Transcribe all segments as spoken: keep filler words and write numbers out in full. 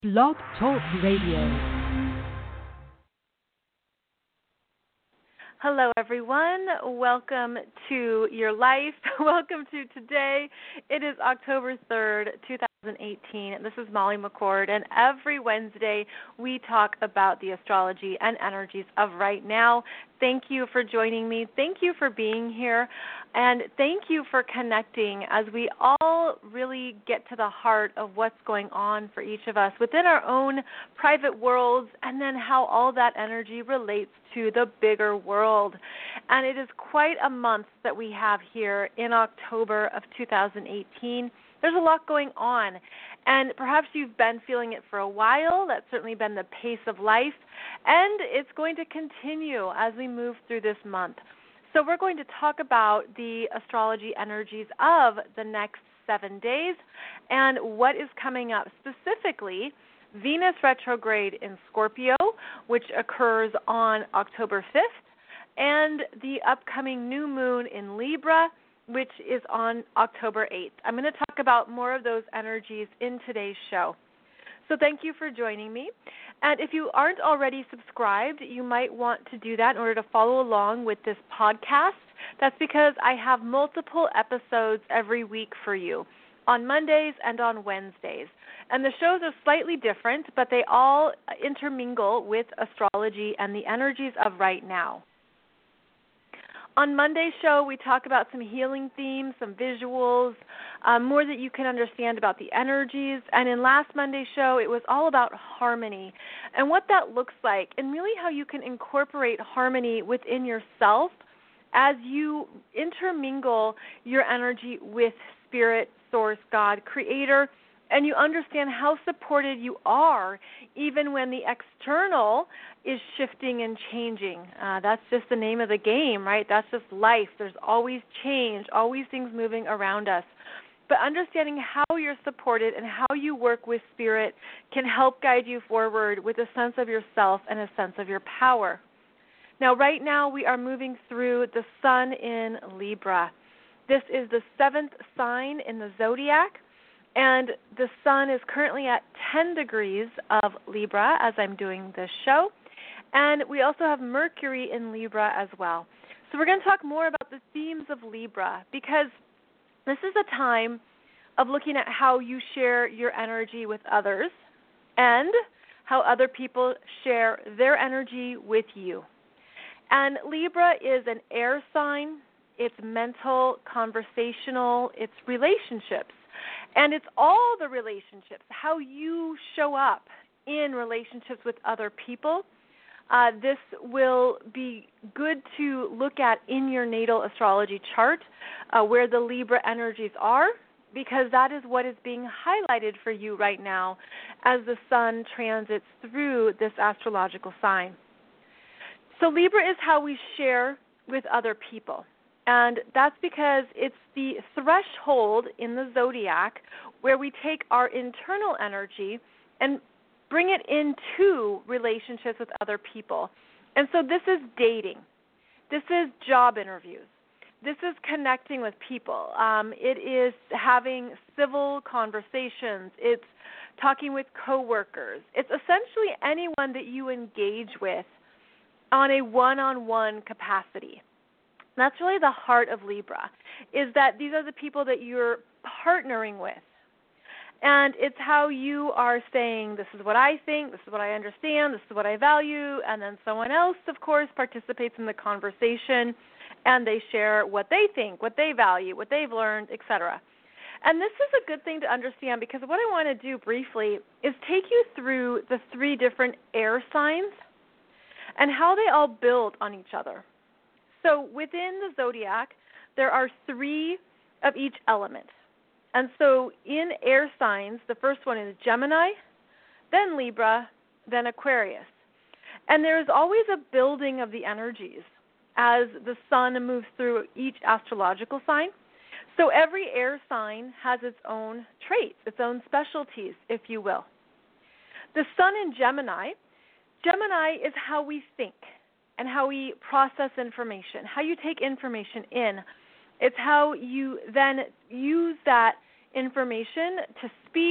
Blog Talk Radio. Hello, everyone. Welcome to your life. Welcome to today. It is October third, two thousand eighteen. This is Molly McCord, and every Wednesday we talk about the astrology and energies of right now. Thank you for joining me. Thank you for being here, and thank you for connecting as we all really get to the heart of what's going on for each of us within our own private worlds, and then how all that energy relates to the bigger world. And it is quite a month that we have here in October of two thousand eighteen. There's a lot going on, and perhaps you've been feeling it for a while. That's certainly been the pace of life, and it's going to continue as we move through this month. So we're going to talk about the astrology energies of the next seven days and what is coming up, specifically Venus retrograde in Scorpio, which occurs on October fifth, and the upcoming new moon in Libra, which is on October eighth. I'm going to talk about more of those energies in today's show. So thank you for joining me. And if you aren't already subscribed, you might want to do that in order to follow along with this podcast. That's because I have multiple episodes every week for you on Mondays and on Wednesdays. And the shows are slightly different, but they all intermingle with astrology and the energies of right now. On Monday's show, we talk about some healing themes, some visuals, um, more that you can understand about the energies. And in last Monday's show, it was all about harmony and what that looks like, and really how you can incorporate harmony within yourself as you intermingle your energy with Spirit, Source, God, Creator, and you understand how supported you are even when the external is shifting and changing. Uh, that's just the name of the game, right? That's just life. There's always change, always things moving around us. But understanding how you're supported and how you work with Spirit can help guide you forward with a sense of yourself and a sense of your power. Now, right now, we are moving through the Sun in Libra. This is the seventh sign in the zodiac. And the Sun is currently at ten degrees of Libra as I'm doing this show. And we also have Mercury in Libra as well. So we're going to talk more about the themes of Libra, because this is a time of looking at how you share your energy with others and how other people share their energy with you. And Libra is an air sign. It's mental, conversational, it's relationships. And it's all the relationships, how you show up in relationships with other people. Uh, this will be good to look at in your natal astrology chart, uh, where the Libra energies are, because that is what is being highlighted for you right now as the Sun transits through this astrological sign. So Libra is how we share with other people. And that's because it's the threshold in the zodiac where we take our internal energy and bring it into relationships with other people. And so this is dating. This is job interviews. This is connecting with people. Um, it is having civil conversations. It's talking with coworkers. It's essentially anyone that you engage with on a one-on-one capacity. That's really the heart of Libra, is that these are the people that you're partnering with. And it's how you are saying, this is what I think, this is what I understand, this is what I value, and then someone else, of course, participates in the conversation, and they share what they think, what they value, what they've learned, et cetera. And this is a good thing to understand, because what I want to do briefly is take you through the three different air signs and how they all build on each other. So within the zodiac, there are three of each element. And so in air signs, the first one is Gemini, then Libra, then Aquarius. And there is always a building of the energies as the Sun moves through each astrological sign. So every air sign has its own traits, its own specialties, if you will. The Sun in Gemini, Gemini is how we think and how we process information, how you take information in. It's how you then use that information to speak,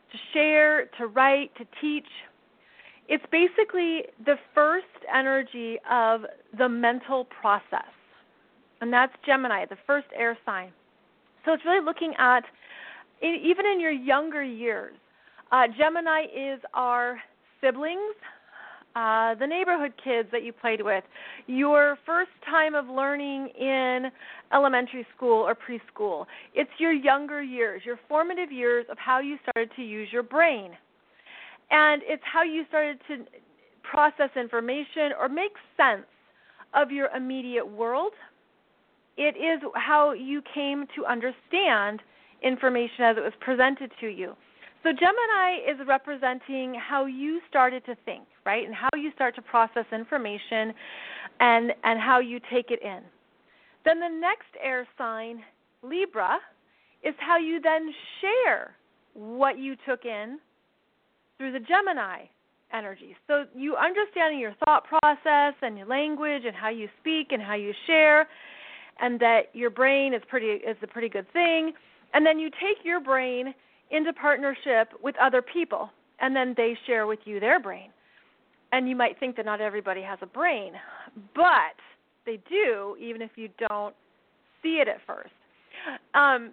to share, to write, to teach. It's basically the first energy of the mental process, and that's Gemini, the first air sign. So it's really looking at, even in your younger years, uh, Gemini is our siblings, uh, the neighborhood kids that you played with, your first time of learning in elementary school or preschool. It's your younger years, your formative years of how you started to use your brain. And it's how you started to process information or make sense of your immediate world. It is how you came to understand information as it was presented to you. So Gemini is representing how you started to think, right, and how you start to process information and, and how you take it in. Then the next air sign, Libra, is how you then share what you took in through the Gemini energy. So you understanding your thought process and your language and how you speak and how you share, and that your brain is pretty is a pretty good thing. And then you take your brain into partnership with other people, and then they share with you their brain. And you might think that not everybody has a brain, but they do, even if you don't see it at first. Um,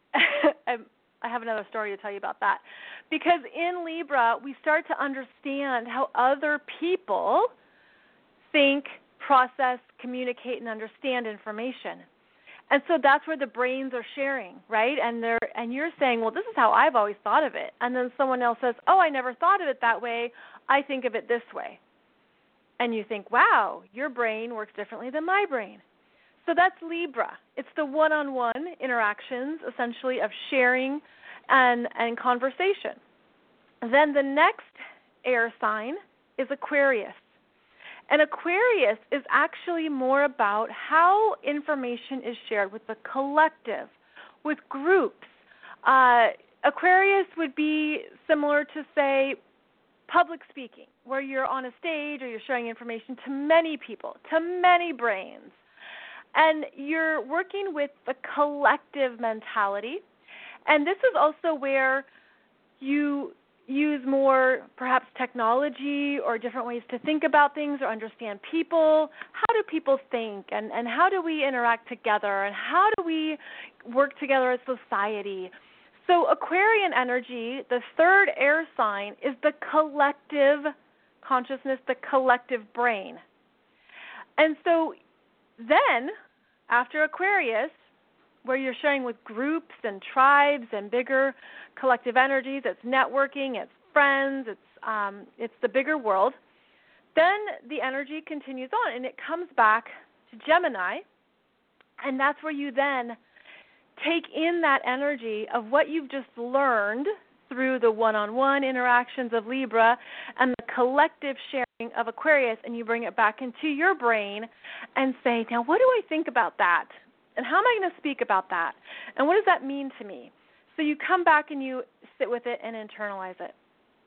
I have another story to tell you about that. Because in Libra, we start to understand how other people think, process, communicate, and understand information. And so that's where the brains are sharing, right? And they're and you're saying, well, this is how I've always thought of it. And then someone else says, oh, I never thought of it that way. I think of it this way. And you think, wow, your brain works differently than my brain. So that's Libra. It's the one-on-one interactions, essentially, of sharing and, and conversation. Then the next air sign is Aquarius. And Aquarius is actually more about how information is shared with the collective, with groups. Uh, Aquarius would be similar to, say, public speaking, where you're on a stage or you're sharing information to many people, to many brains. And you're working with the collective mentality. And this is also where you use more perhaps technology or different ways to think about things or understand people. How do people think, and, and how do we interact together, and how do we work together as society? So Aquarian energy, the third air sign, is the collective consciousness, the collective brain. And so then, after Aquarius, where you're sharing with groups and tribes and bigger collective energies, it's networking, it's friends, it's um, it's the bigger world, then the energy continues on, and it comes back to Gemini, and that's where you then take in that energy of what you've just learned through the one-on-one interactions of Libra and the collective sharing of Aquarius, and you bring it back into your brain and say, now what do I think about that? And how am I going to speak about that? And what does that mean to me? So you come back and you sit with it and internalize it.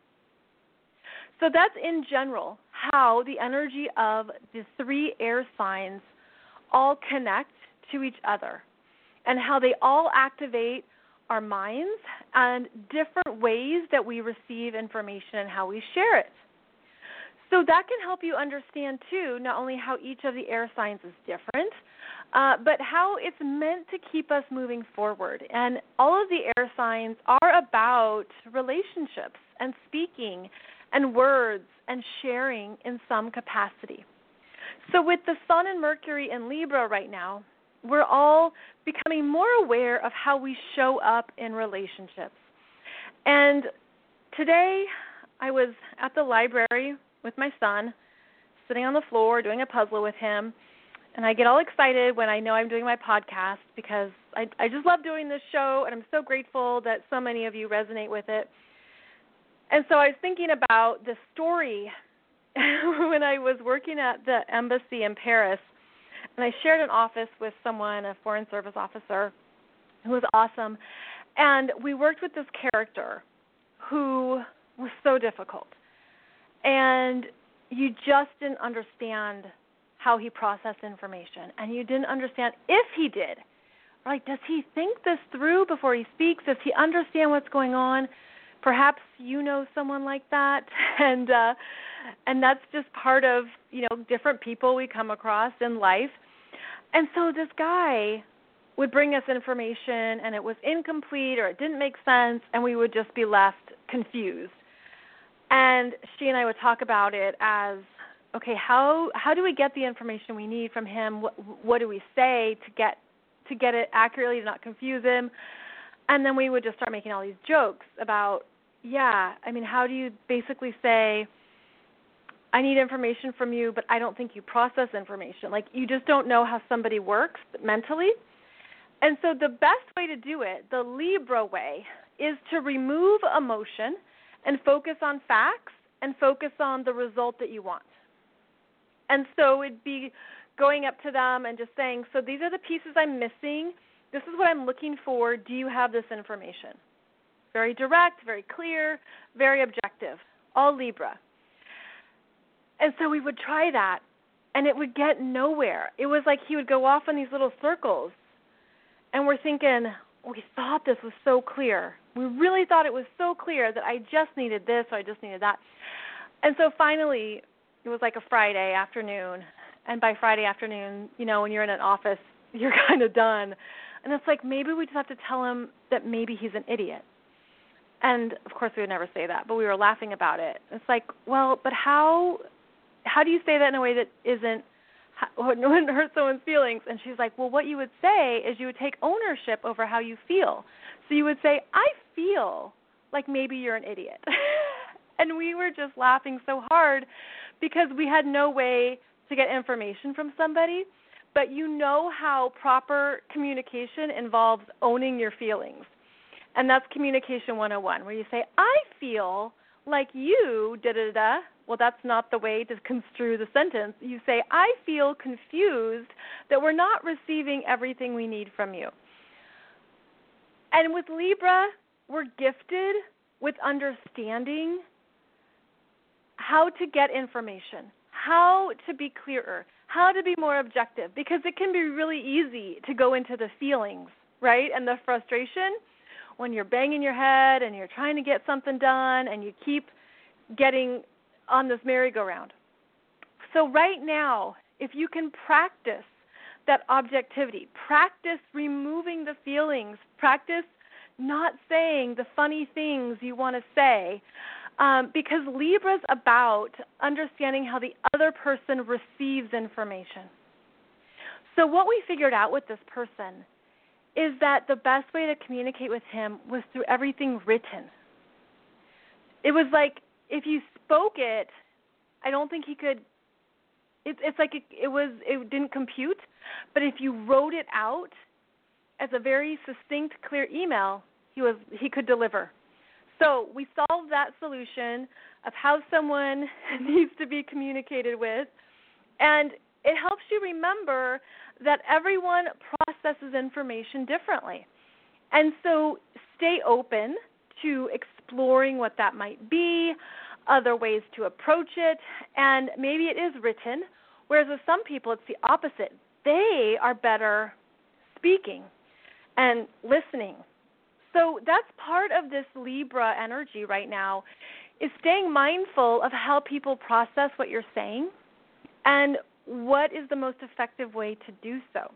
So that's in general how the energy of the three air signs all connect to each other, and how they all activate our minds and different ways that we receive information and how we share it. So that can help you understand, too, not only how each of the air signs is different, uh, but how it's meant to keep us moving forward. And all of the air signs are about relationships and speaking and words and sharing in some capacity. So with the Sun and Mercury in Libra right now, we're all becoming more aware of how we show up in relationships. And today I was at the library with my son, sitting on the floor doing a puzzle with him, and I get all excited when I know I'm doing my podcast because I, I just love doing this show, and I'm so grateful that so many of you resonate with it. And so I was thinking about the story when I was working at the embassy in Paris, and I shared an office with someone, a foreign service officer, who was awesome, and we worked with this character who was so difficult. And you just didn't understand how he processed information, and you didn't understand if he did. Like, does he think this through before he speaks? Does he understand what's going on? Perhaps you know someone like that, and uh, and that's just part of, you know, different people we come across in life. And so this guy would bring us information, and it was incomplete or it didn't make sense, and we would just be left confused. And she and I would talk about it as, okay, how how do we get the information we need from him? What, what do we say to get to get it accurately, to not confuse him? And then we would just start making all these jokes about, yeah, I mean, how do you basically say, I need information from you, but I don't think you process information. Like, you just don't know how somebody works mentally. And so the best way to do it, the Libra way, is to remove emotion and focus on facts and focus on the result that you want. And so it'd be going up to them and just saying, so these are the pieces I'm missing. This is what I'm looking for. Do you have this information? Very direct, very clear, very objective, all Libra. And so we would try that, and it would get nowhere. It was like he would go off in these little circles, and we're thinking, we thought this was so clear. We really thought it was so clear that I just needed this or I just needed that. And so finally, it was like a Friday afternoon, and by Friday afternoon, you know, when you're in an office, you're kind of done. And it's like, maybe we just have to tell him that maybe he's an idiot. And, of course, we would never say that, but we were laughing about it. It's like, well, but how how do you say that in a way that isn't, wouldn't hurt someone's feelings? And she's like, well, what you would say is you would take ownership over how you feel. So you would say, I feel like maybe you're an idiot. And we were just laughing so hard because we had no way to get information from somebody. But you know how proper communication involves owning your feelings. And that's communication one oh one, where you say, I feel like you, da-da-da. Well, that's not the way to construe the sentence. You say, I feel confused that we're not receiving everything we need from you. And with Libra, we're gifted with understanding how to get information, how to be clearer, how to be more objective, because it can be really easy to go into the feelings, right, and the frustration when you're banging your head and you're trying to get something done and you keep getting on this merry-go-round. So right now, if you can practice that objectivity, practice removing the feelings, practice not saying the funny things you want to say, um, because Libra's about understanding how the other person receives information. So what we figured out with this person is that the best way to communicate with him was through everything written. It was like if you spoke it, I don't think he could. It, it's like it, it was. It didn't compute. But if you wrote it out as a very succinct, clear email, he was he could deliver. So we solved that solution of how someone needs to be communicated with, and it helps you remember that everyone processes information differently. And so stay open to exploring what that might be, other ways to approach it, and maybe it is written, whereas with some people it's the opposite. They are better speaking and listening. So that's part of this Libra energy right now, is staying mindful of how people process what you're saying and what is the most effective way to do so.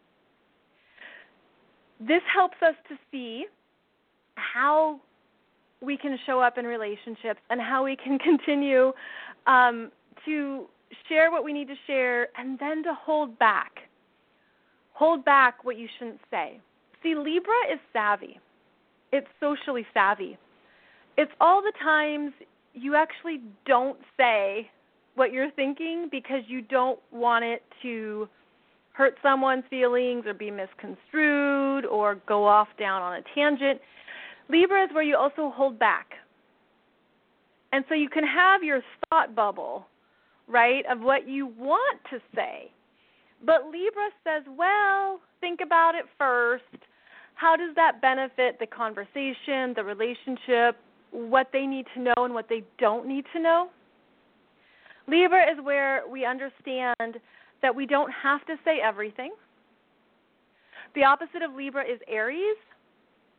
This helps us to see how we can show up in relationships and how we can continue um, to share what we need to share and then to hold back. Hold back what you shouldn't say. See, Libra is savvy. It's socially savvy. It's all the times you actually don't say what you're thinking because you don't want it to hurt someone's feelings or be misconstrued or go off down on a tangent. Libra is where you also hold back. And so you can have your thought bubble, right, of what you want to say. But Libra says, well, think about it first. How does that benefit the conversation, the relationship, what they need to know and what they don't need to know? Libra is where we understand that we don't have to say everything. The opposite of Libra is Aries.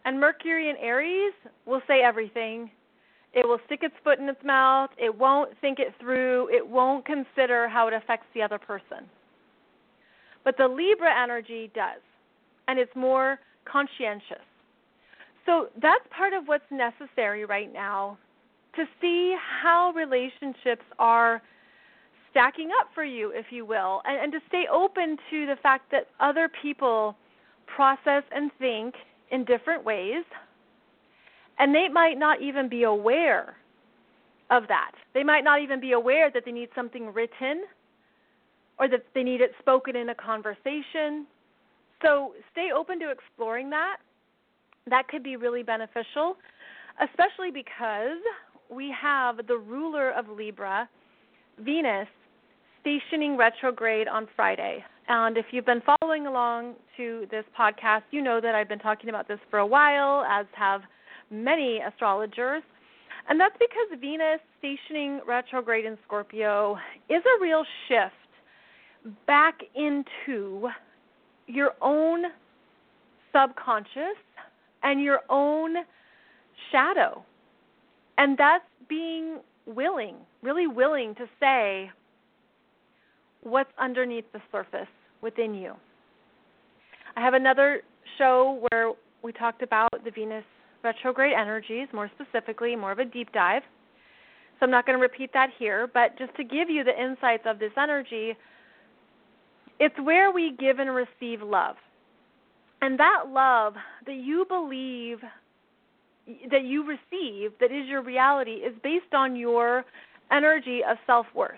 And Mercury in Aries will say everything. It will stick its foot in its mouth. It won't think it through. It won't consider how it affects the other person. But the Libra energy does, and it's more conscientious. So that's part of what's necessary right now to see how relationships are stacking up for you, if you will, and, and to stay open to the fact that other people process and think in different ways, and they might not even be aware of that. They might not even be aware that they need something written or that they need it spoken in a conversation. So stay open to exploring that. That could be really beneficial, especially because we have the ruler of Libra, Venus, stationing retrograde on Friday. And if you've been following along to this podcast, you know that I've been talking about this for a while, as have many astrologers. And that's because Venus stationing retrograde in Scorpio is a real shift back into your own subconscious and your own shadow. And that's being willing, really willing to say what's underneath the surface within you. I have another show where we talked about the Venus retrograde energies, more specifically, more of a deep dive. So I'm not going to repeat that here, but just to give you the insights of this energy, it's where we give and receive love. And that love that you believe that you receive, that is your reality, is based on your energy of self-worth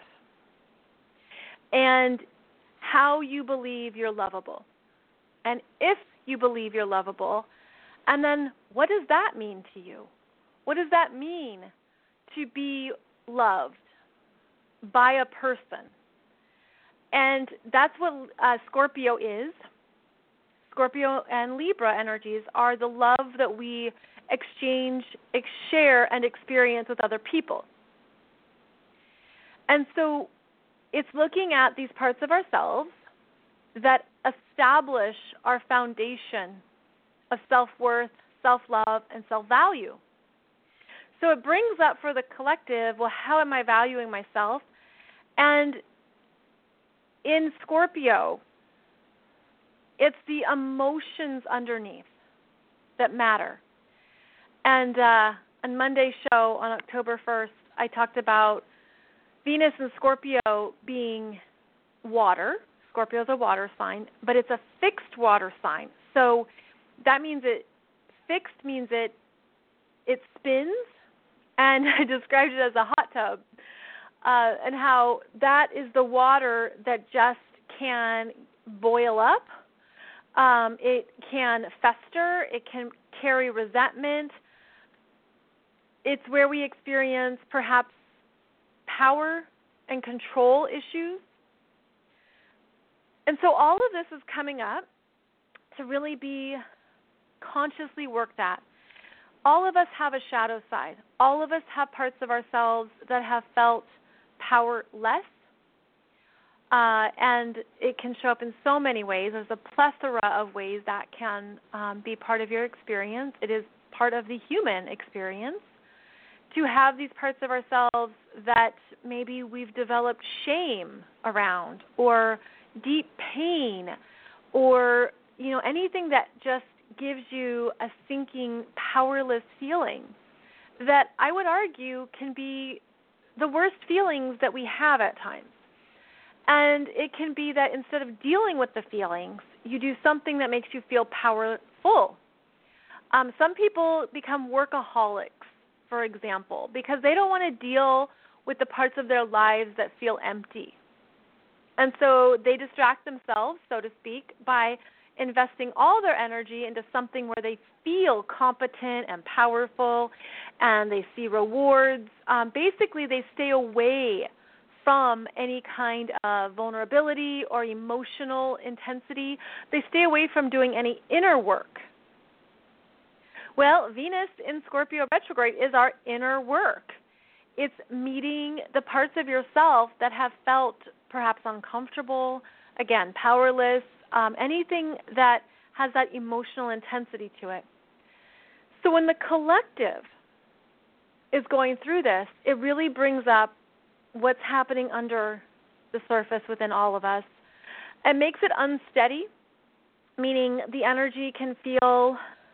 and how you believe you're lovable. And if you believe you're lovable, and then what does that mean to you? What does that mean to be loved by a person? And that's what uh, Scorpio is. Scorpio and Libra energies are the love that we exchange, ex- share, and experience with other people. And so it's looking at these parts of ourselves that establish our foundation of self-worth, self-love, and self-value. So it brings up for the collective, well, how am I valuing myself? And in Scorpio, it's the emotions underneath that matter. And uh, on Monday's show on October first, I talked about Venus and Scorpio being water. Scorpio is a water sign, but it's a fixed water sign. So that means it, fixed means it, it spins, and I described it as a hot tub, uh, and how that is the water that just can boil up. Um, it can fester. It can carry resentment. It's where we experience perhaps power and control issues. And so all of this is coming up to really be consciously worked at. All of us have a shadow side. All of us have parts of ourselves that have felt powerless. Uh, and it can show up in so many ways. There's a plethora of ways that can um, be part of your experience. It is part of the human experience to have these parts of ourselves that maybe we've developed shame around, or deep pain, or you know anything that just gives you a sinking, powerless feeling that I would argue can be the worst feelings that we have at times. And it can be that instead of dealing with the feelings, you do something that makes you feel powerful. Um, some people become workaholics, for example, because they don't want to deal with the parts of their lives that feel empty. And so they distract themselves, so to speak, by investing all their energy into something where they feel competent and powerful, and they see rewards. Um, basically, they stay away from any kind of vulnerability or emotional intensity. They stay away from doing any inner work. Well, Venus in Scorpio retrograde is our inner work. It's meeting the parts of yourself that have felt perhaps uncomfortable, again, powerless, um, anything that has that emotional intensity to it. So when the collective is going through this, it really brings up what's happening under the surface within all of us. It makes it unsteady, meaning the energy can feel,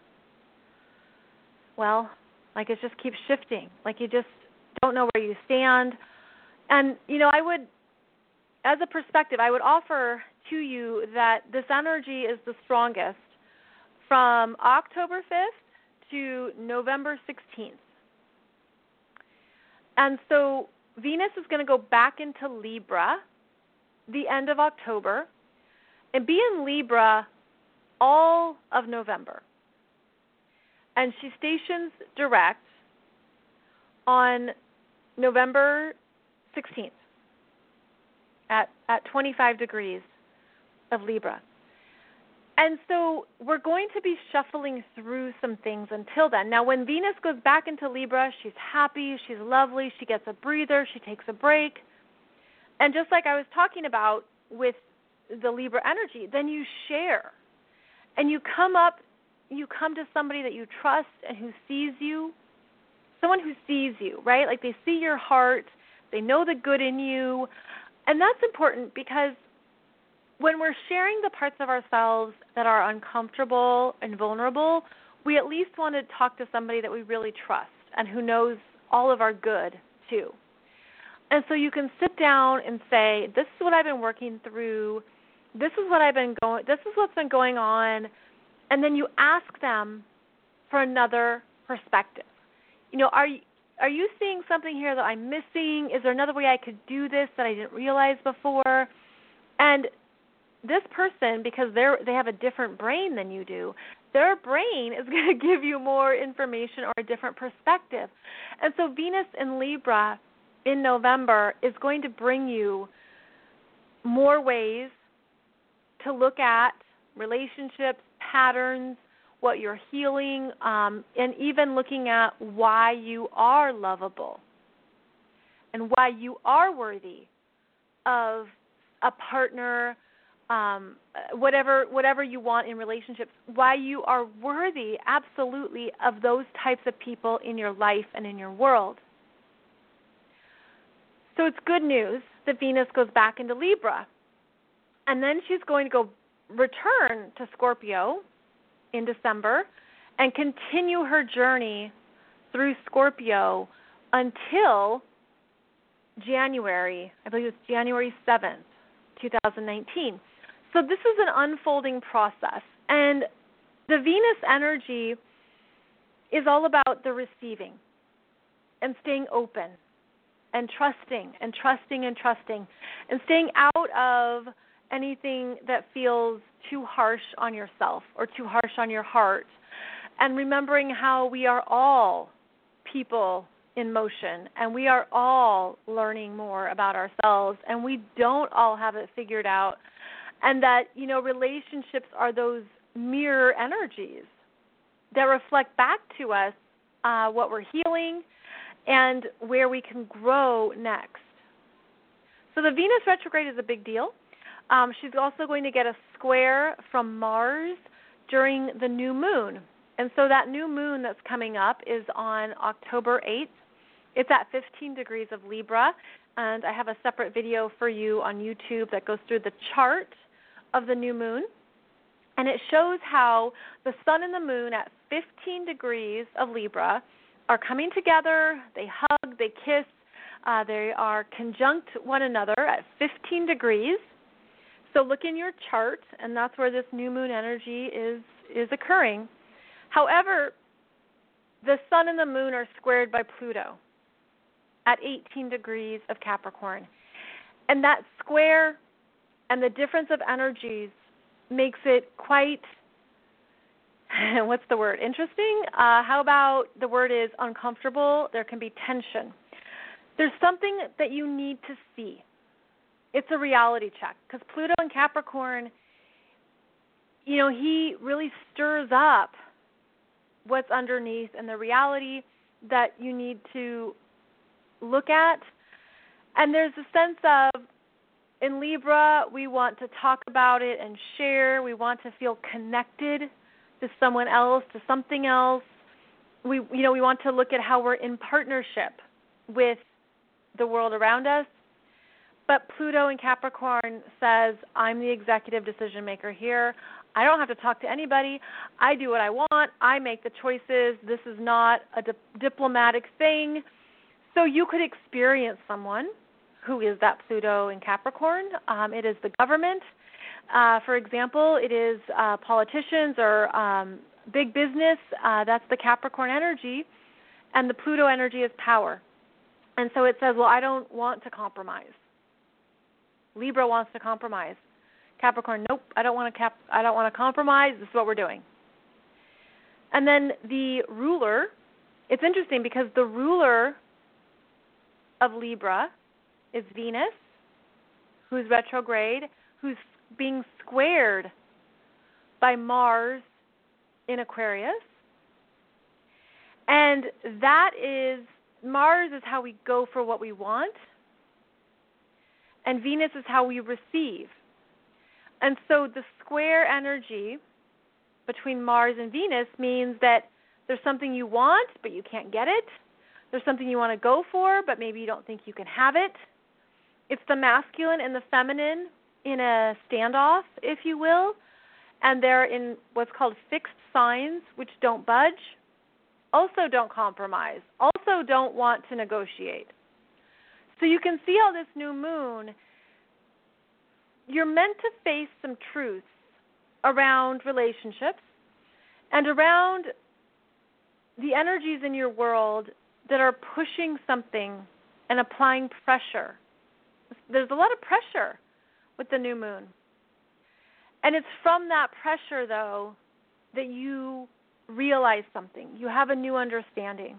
well, like it just keeps shifting, like you just don't know where you stand. And, you know, I would, as a perspective, I would offer to you that this energy is the strongest from October fifth to November sixteenth. And so Venus is going to go back into Libra the end of October and be in Libra all of November. And she stations direct on November sixteenth at, at twenty-five degrees of Libra. And so we're going to be shuffling through some things until then. Now, when Venus goes back into Libra, she's happy, she's lovely, she gets a breather, she takes a break. And just like I was talking about with the Libra energy, then you share. And you come up, you come to somebody that you trust and who sees you, someone who sees you, right? Like they see your heart, they know the good in you. And that's important because when we're sharing the parts of ourselves that are uncomfortable and vulnerable, we at least want to talk to somebody that we really trust and who knows all of our good too. And so you can sit down and say, this is what I've been working through, this is what I've been going, this is what's been going on, and then you ask them for another perspective. You know, are you, are you seeing something here that I'm missing? Is there another way I could do this that I didn't realize before? And this person, because they're they have a different brain than you do, their brain is going to give you more information or a different perspective. And so Venus in Libra in November is going to bring you more ways to look at relationships, patterns, what you're healing, um, and even looking at why you are lovable and why you are worthy of a partner, um, whatever whatever you want in relationships, why you are worthy absolutely of those types of people in your life and in your world. So it's good news that Venus goes back into Libra. And then she's going to go return to Scorpio in December and continue her journey through Scorpio until January, I believe it's January seventh, twenty nineteen. So this is an unfolding process. And the Venus energy is all about the receiving and staying open and trusting and trusting and trusting and staying out of anything that feels too harsh on yourself or too harsh on your heart, and remembering how we are all people in motion and we are all learning more about ourselves and we don't all have it figured out, and that, you know, relationships are those mirror energies that reflect back to us uh, what we're healing and where we can grow next. So the Venus retrograde is a big deal. Um, she's also going to get a square from Mars during the new moon. And so that new moon that's coming up is on October eighth. It's at fifteen degrees of Libra. And I have a separate video for you on YouTube that goes through the chart of the new moon. And it shows how the sun and the moon at fifteen degrees of Libra are coming together. They hug, they kiss, uh, they are conjunct one another at fifteen degrees. So look in your chart, and that's where this new moon energy is, is occurring. However, the sun and the moon are squared by Pluto at eighteen degrees of Capricorn. And that square and the difference of energies makes it quite, what's the word, interesting? Uh, how about the word is uncomfortable? There can be tension. There's something that you need to see. It's a reality check, because Pluto in Capricorn, you know, he really stirs up what's underneath and the reality that you need to look at. And there's a sense of, in Libra, we want to talk about it and share. We want to feel connected to someone else, to something else. we, you know, we want to look at how we're in partnership with the world around us. But Pluto in Capricorn says, I'm the executive decision maker here. I don't have to talk to anybody. I do what I want. I make the choices. This is not a di- diplomatic thing. So you could experience someone who is that Pluto in Capricorn. Um, it is the government. Uh, for example, it is uh, politicians or um, big business. Uh, that's the Capricorn energy. And the Pluto energy is power. And so it says, well, I don't want to compromise. Libra wants to compromise. Capricorn, nope, I don't want to cap- I don't want to compromise. This is what we're doing. And then the ruler, it's interesting because the ruler of Libra is Venus, who's retrograde, who's being squared by Mars in Aquarius. And that is, Mars is how we go for what we want, and Venus is how we receive. And so the square energy between Mars and Venus means that there's something you want, but you can't get it. There's something you want to go for, but maybe you don't think you can have it. It's the masculine and the feminine in a standoff, if you will, and they're in what's called fixed signs, which don't budge, also don't compromise, also don't want to negotiate. So you can see how this new moon, you're meant to face some truths around relationships and around the energies in your world that are pushing something and applying pressure. There's a lot of pressure with the new moon. And it's from that pressure, though, that you realize something. You have a new understanding.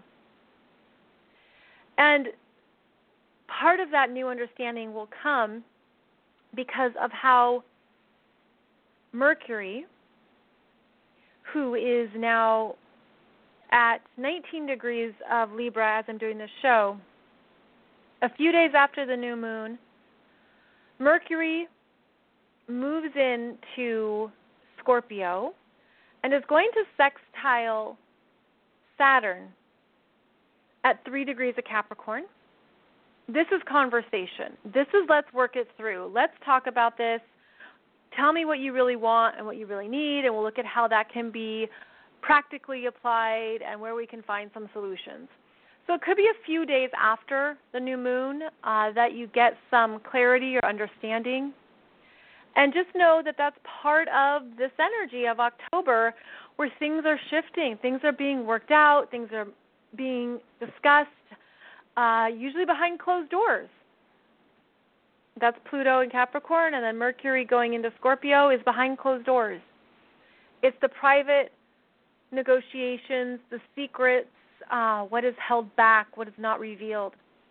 And part of that new understanding will come because of how Mercury, who is now at nineteen degrees of Libra as I'm doing this show, a few days after the new moon, Mercury moves into Scorpio and is going to sextile Saturn at three degrees of Capricorn. This is conversation. This is let's work it through. Let's talk about this. Tell me what you really want and what you really need, and we'll look at how that can be practically applied and where we can find some solutions. So it could be a few days after the new moon uh, that you get some clarity or understanding. And just know that that's part of this energy of October where things are shifting. Things are being worked out. Things are being discussed, uh, usually behind closed doors. That's Pluto in Capricorn, and then Mercury going into Scorpio is behind closed doors. It's the private negotiations, the secrets, uh, what is held back, what is not revealed.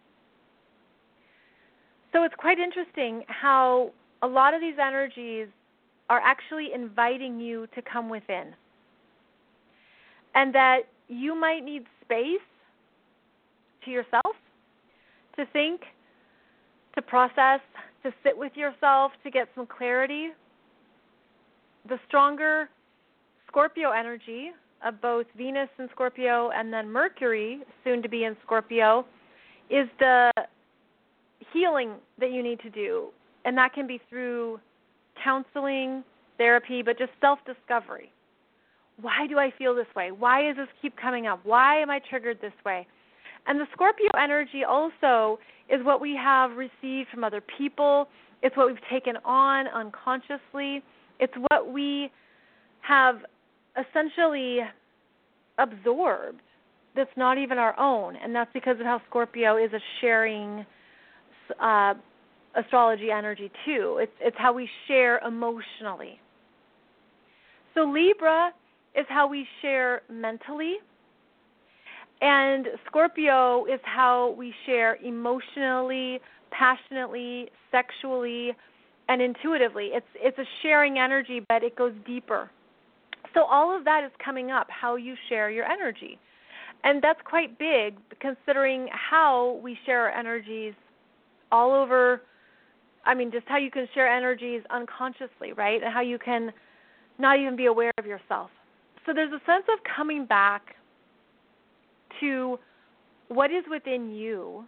So it's quite interesting how a lot of these energies are actually inviting you to come within. And that you might need space to yourself to think, to process, to sit with yourself, to get some clarity. The stronger Scorpio energy of both Venus in Scorpio and then Mercury, soon to be in Scorpio, is the healing that you need to do. And that can be through counseling, therapy, but just self-discovery. Why do I feel this way? Why does this keep coming up? Why am I triggered this way? And the Scorpio energy also is what we have received from other people. It's what we've taken on unconsciously. It's what we have essentially absorbed that's not even our own. And that's because of how Scorpio is a sharing uh, astrology energy too. It's, it's how we share emotionally. So Libra is how we share mentally. And Scorpio is how we share emotionally, passionately, sexually, and intuitively. It's it's a sharing energy, but it goes deeper. So all of that is coming up, how you share your energy. And that's quite big, considering how we share our energies all over, I mean, just how you can share energies unconsciously, right? And how you can not even be aware of yourself. So there's a sense of coming back to what is within you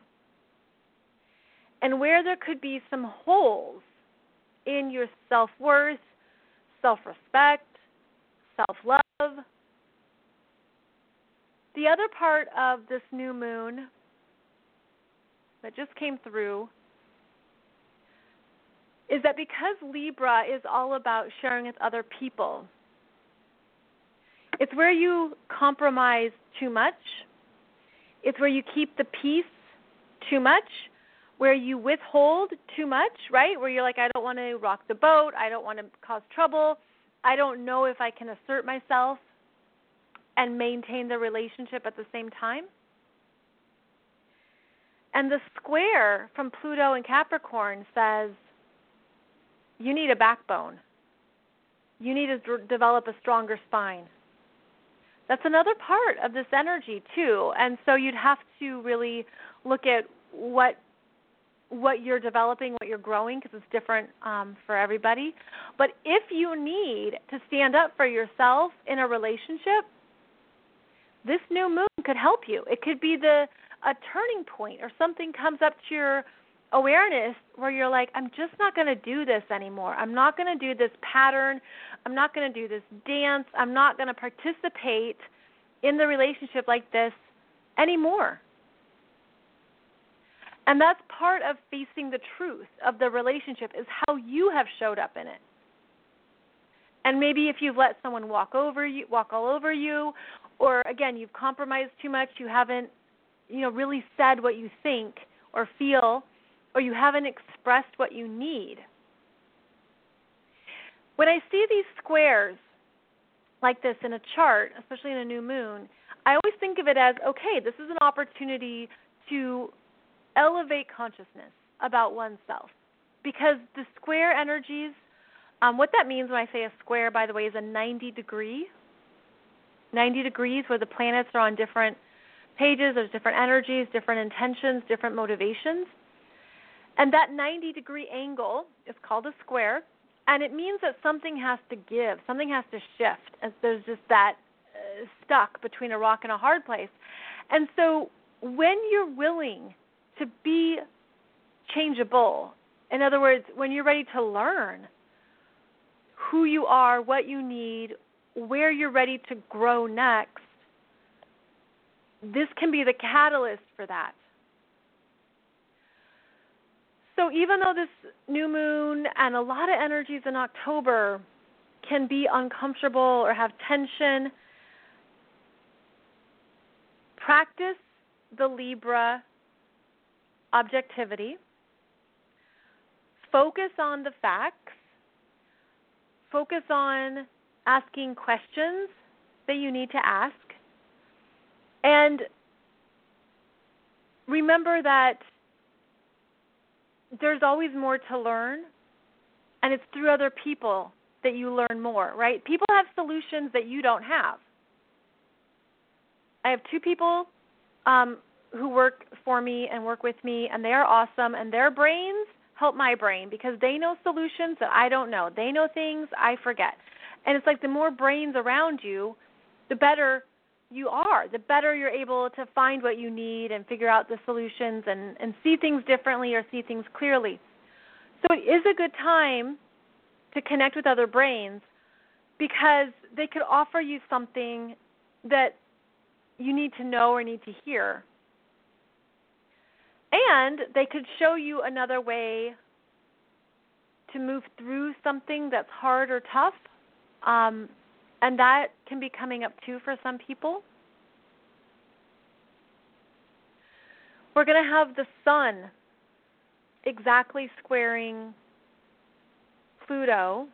and where there could be some holes in your self-worth, self-respect, self-love. The other part of this new moon that just came through is that because Libra is all about sharing with other people, it's where you compromise too much. It's where you keep the peace too much, where you withhold too much, right? Where you're like, I don't want to rock the boat. I don't want to cause trouble. I don't know if I can assert myself and maintain the relationship at the same time. And the square from Pluto and Capricorn says, you need a backbone. You need to d- develop a stronger spine. That's another part of this energy too. And so you'd have to really look at what what you're developing, what you're growing, because it's different um, for everybody. But if you need to stand up for yourself in a relationship, this new moon could help you. It could be the a turning point, or something comes up to your awareness where you're like, I'm just not going to do this anymore. I'm not going to do this pattern. I'm not going to do this dance. I'm not going to participate in the relationship like this anymore. And that's part of facing the truth of the relationship, is how you have showed up in it. And maybe if you've let someone walk over you, walk all over you, or again, you've compromised too much, you haven't, you know, really said what you think or feel, or you haven't expressed what you need. When I see these squares like this in a chart, especially in a new moon, I always think of it as, okay, this is an opportunity to elevate consciousness about oneself. Because the square energies, um, what that means when I say a square, by the way, is a ninety degree. ninety degrees where the planets are on different pages, there's different energies, different intentions, different motivations. And that ninety degree angle is called a square, and it means that something has to give, something has to shift, as there's just that uh, stuck between a rock and a hard place. And so when you're willing to be changeable, in other words, when you're ready to learn who you are, what you need, where you're ready to grow next, this can be the catalyst for that. So even though this new moon and a lot of energies in October can be uncomfortable or have tension, practice the Libra objectivity. Focus on the facts. Focus on asking questions that you need to ask. And remember that there's always more to learn, and it's through other people that you learn more, right? People have solutions that you don't have. I have two people um, who work for me and work with me, and they are awesome, and their brains help my brain because they know solutions that I don't know. They know things I forget. And it's like the more brains around you, the better you are, the better you're able to find what you need and figure out the solutions and, and see things differently or see things clearly. So it is a good time to connect with other brains because they could offer you something that you need to know or need to hear. And they could show you another way to move through something that's hard or tough. Um, and that can be coming up too for some people. We're going to have the sun exactly squaring Pluto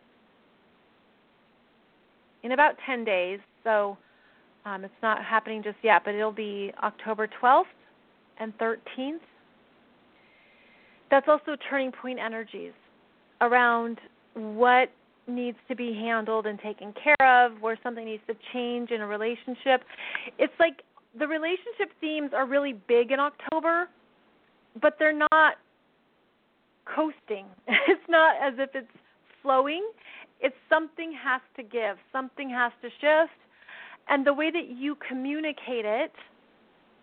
in about ten days. So um, it's not happening just yet, but it'll be October twelfth and thirteenth. That's also turning point energies around what needs to be handled and taken care of, where something needs to change in a relationship. It's like the relationship themes are really big in October, but they're not coasting. It's not as if it's flowing. It's something has to give. Something has to shift. And the way that you communicate it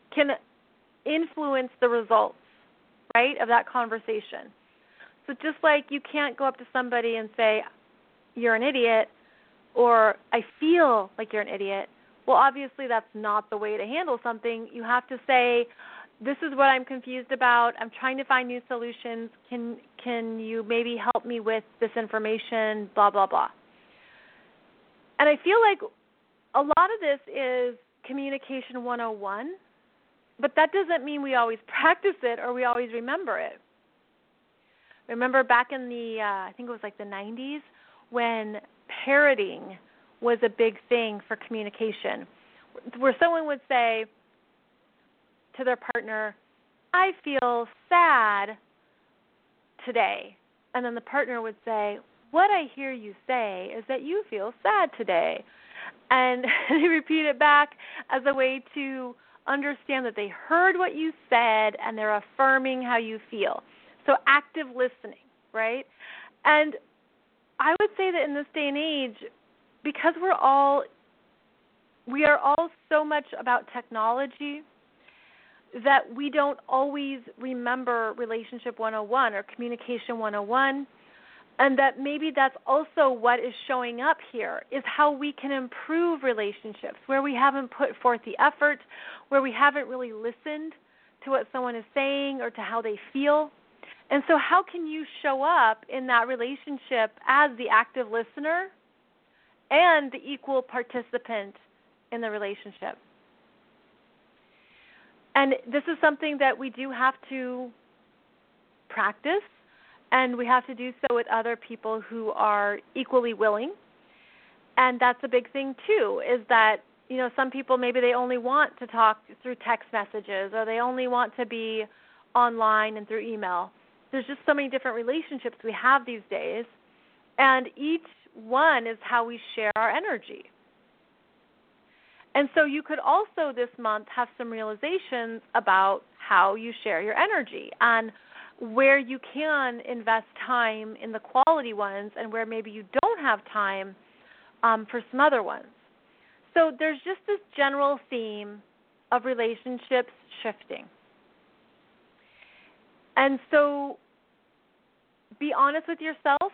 can influence the results, right, of that conversation. So just like you can't go up to somebody and say, you're an idiot, or I feel like you're an idiot, well, obviously that's not the way to handle something. You have to say, this is what I'm confused about. I'm trying to find new solutions. Can can you maybe help me with this information, blah, blah, blah. And I feel like a lot of this is communication one oh one, but that doesn't mean we always practice it or we always remember it. Remember back in the, uh, I think it was like the nineties, when parroting was a big thing for communication, where someone would say to their partner, I feel sad today. And then the partner would say, what I hear you say is that you feel sad today. And they repeat it back as a way to understand that they heard what you said and they're affirming how you feel. So active listening, right? And I would say that in this day and age, because we're all, we are all so much about technology that we don't always remember relationship one oh one or communication one oh one, and that maybe that's also what is showing up here, is how we can improve relationships, where we haven't put forth the effort, where we haven't really listened to what someone is saying or to how they feel. And so how can you show up in that relationship as the active listener and the equal participant in the relationship? And this is something that we do have to practice, and we have to do so with other people who are equally willing. And that's a big thing, too, is that, you know, some people maybe they only want to talk through text messages, or they only want to be online and through email. There's just so many different relationships we have these days, and each one is how we share our energy. And so you could also this month have some realizations about how you share your energy and where you can invest time in the quality ones and where maybe you don't have time um, for some other ones. So there's just this general theme of relationships shifting. And so be honest with yourself,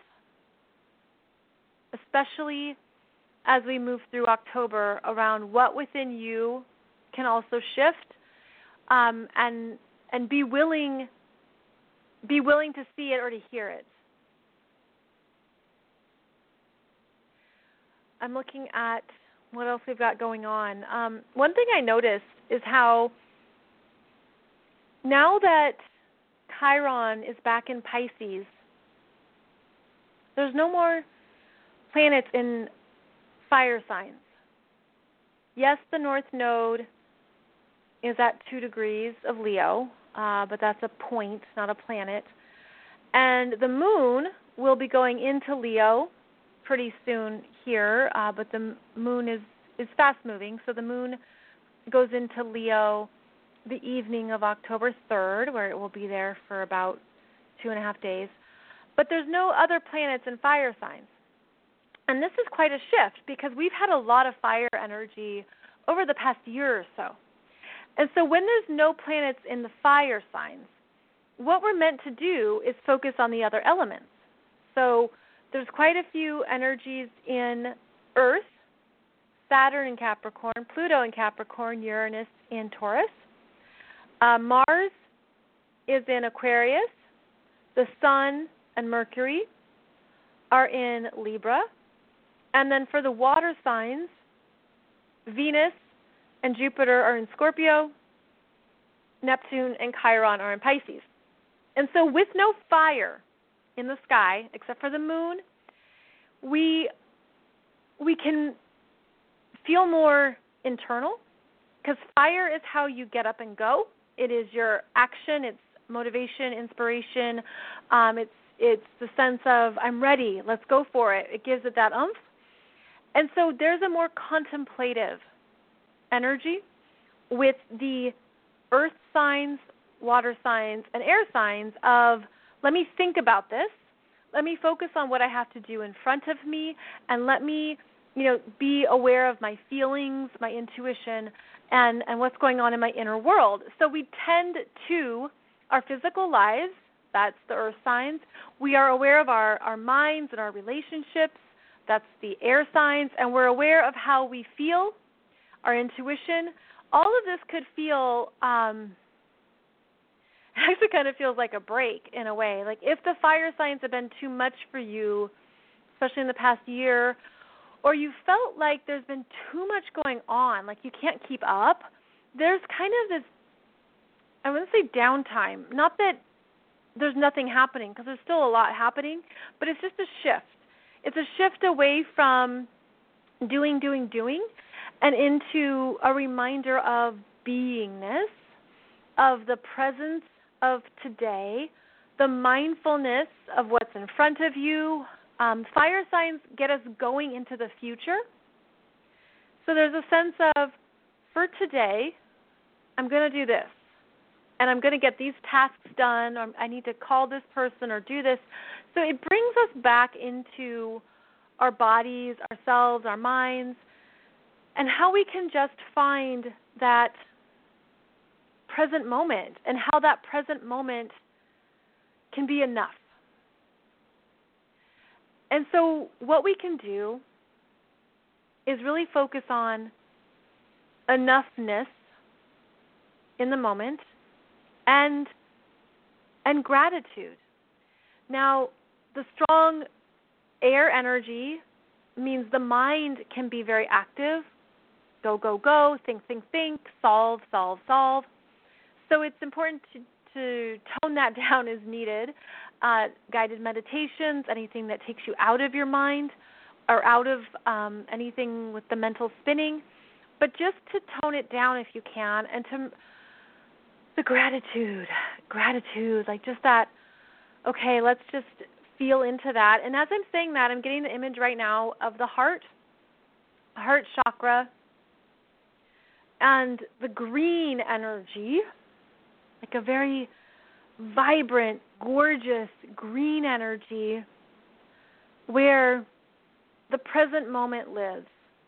especially as we move through October, around what within you can also shift, um, and and be willing be willing to see it or to hear it. I'm looking at what else we've got going on. Um, one thing I noticed is how now that Chiron is back in Pisces, there's no more planets in fire signs. Yes, the North Node is at two degrees of Leo, uh, but that's a point, not a planet. And the moon will be going into Leo pretty soon here, uh, but the moon is, is fast-moving, so the moon goes into Leo the evening of October third, where it will be there for about two and a half days. But there's no other planets in fire signs. And this is quite a shift because we've had a lot of fire energy over the past year or so. And so when there's no planets in the fire signs, what we're meant to do is focus on the other elements. So there's quite a few energies in Earth, Saturn in Capricorn, Pluto in Capricorn, Uranus in Taurus. Uh, Mars is in Aquarius. The Sun and Mercury are in Libra. And then for the water signs, Venus and Jupiter are in Scorpio, Neptune and Chiron are in Pisces. And so with no fire in the sky, except for the moon, we we can feel more internal, because fire is how you get up and go. It is your action, it's motivation, inspiration, um, it's it's the sense of, I'm ready, let's go for it. It gives it that oomph. And so there's a more contemplative energy with the earth signs, water signs, and air signs of, let me think about this, let me focus on what I have to do in front of me, and let me, you know, be aware of my feelings, my intuition, and, and what's going on in my inner world. So we tend to our physical lives, that's the earth signs. We are aware of our, our minds and our relationships, that's the air signs, and we're aware of how we feel, our intuition. All of this could feel, um, actually kind of feels like a break in a way. Like if the fire signs have been too much for you, especially in the past year, or you felt like there's been too much going on, like you can't keep up, there's kind of this, I wouldn't say downtime, not that there's nothing happening, because there's still a lot happening, but it's just a shift. It's a shift away from doing, doing, doing, and into a reminder of beingness, of the presence of today, the mindfulness of what's in front of you. Um, fire signs get us going into the future. So there's a sense of, for today, I'm going to do this, and I'm going to get these tasks done, or I need to call this person or do this. So it brings us back into our bodies, ourselves, our minds, and how we can just find that present moment and how that present moment can be enough. And so what we can do is really focus on enoughness in the moment and and gratitude. Now, the strong air energy means the mind can be very active. Go, go, go, think, think, think, solve, solve, solve. So it's important to, to tone that down as needed. Uh, guided meditations, anything that takes you out of your mind or out of um, anything with the mental spinning. But just to tone it down if you can, and to the gratitude, gratitude, like just that, okay, let's just feel into that. And as I'm saying that, I'm getting the image right now of the heart, heart chakra, and the green energy, like a very vibrant, gorgeous green energy where the present moment lives.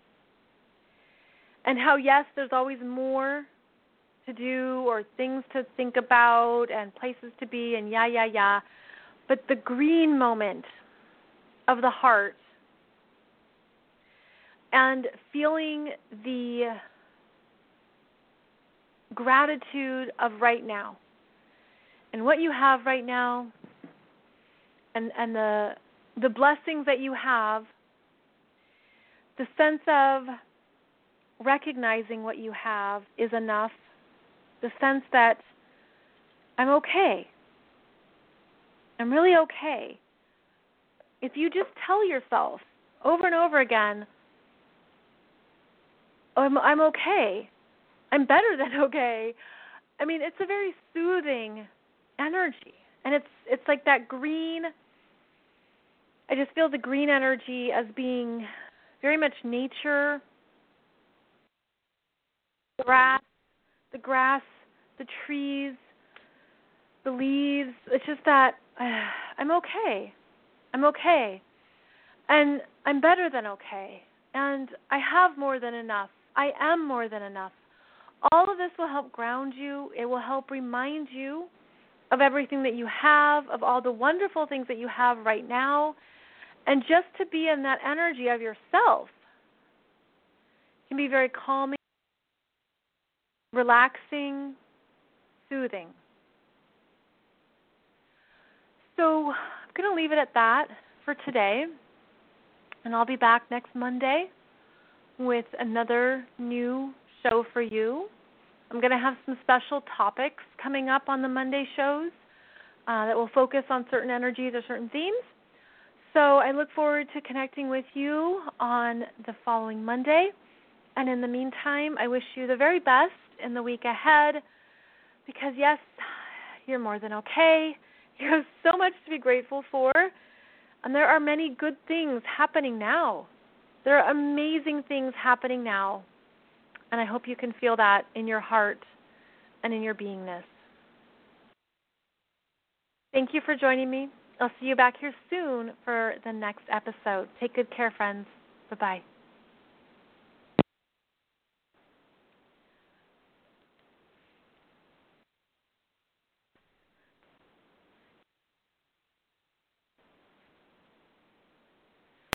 And how, yes, there's always more to do or things to think about and places to be and yeah, yeah, yeah. But the green moment of the heart and feeling the gratitude of right now and what you have right now and, and the the blessings that you have, the sense of recognizing what you have is enough, the sense that I'm okay. I'm really okay. If you just tell yourself over and over again, oh, I'm, I'm okay. I'm better than okay. I mean, it's a very soothing energy. And it's it's like that green, I just feel the green energy as being very much nature, the grass, the grass, the trees, the leaves. It's just that uh, I'm okay. I'm okay. And I'm better than okay. And I have more than enough. I am more than enough. All of this will help ground you. It will help remind you of everything that you have, of all the wonderful things that you have right now. And just to be in that energy of yourself can be very calming, relaxing, soothing. So I'm going to leave it at that for today. And I'll be back next Monday with another new show for you. I'm going to have some special topics coming up on the Monday shows uh, that will focus on certain energies or certain themes. So I look forward to connecting with you on the following Monday. And in the meantime, I wish you the very best in the week ahead because, yes, you're more than okay. You have so much to be grateful for. And there are many good things happening now. There are amazing things happening now. And I hope you can feel that in your heart and in your beingness. Thank you for joining me. I'll see you back here soon for the next episode. Take good care, friends. Bye-bye.